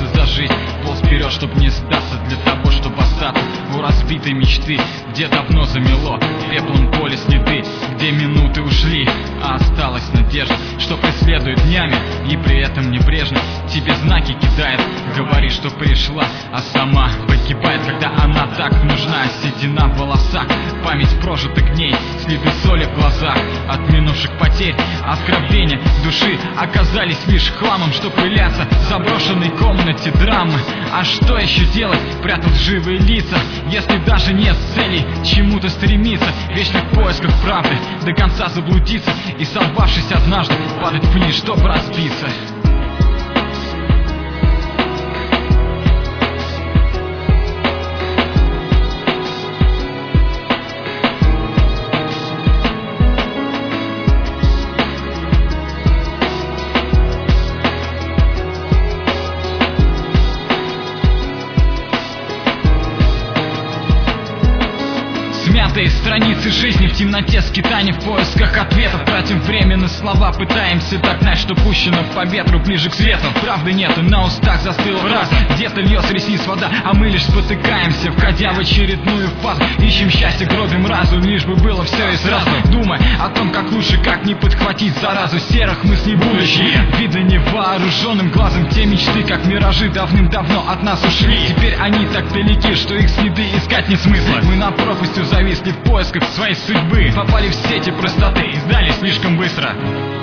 цеплялся за жизнь, полз вперед, чтоб не сдаться, для того, чтобы остаться у разбитой мечты, где давно замело пеплом поле следы, где минуты ушли, а осталась надежда, что преследует днями и при этом небрежно тебе знаки кидает, говорит, что пришла, а сама погибает, когда она так нужна. Седина в волосах, память прожитых дней, следы соли в глазах от минувших потерь, откровения души оказались лишь хламом, что пылятся в заброшенной комнате драмы. А что еще делать, прятать живые лица, если даже нет целей чему-то стремиться, вечно в поисках правды, до конца заблудиться и, сорвавшись однажды, падать вниз, чтобы разбиться. Смятые страницы жизни в темноте, скитания в поисках ответов, тратим время на слова, пытаемся догнать, что пущено по ветру ближе к свету. Правды нету, на устах застыла фраза, где-то льет с ресниц вода, а мы лишь спотыкаемся, входя в очередную фазу. Ищем счастье, гробим разум, лишь бы было все и сразу, думая о том, как лучше, как не подхватить заразу серых мыслей будущее. Видно невооруженным глазом те мечты, как миражи, давным-давно от нас ушли. Теперь они так далеки, что их следы искать нет смысла. Мы над пропастью зависли в поисках своей судьбы, попали в сети простоты и сдались слишком быстро.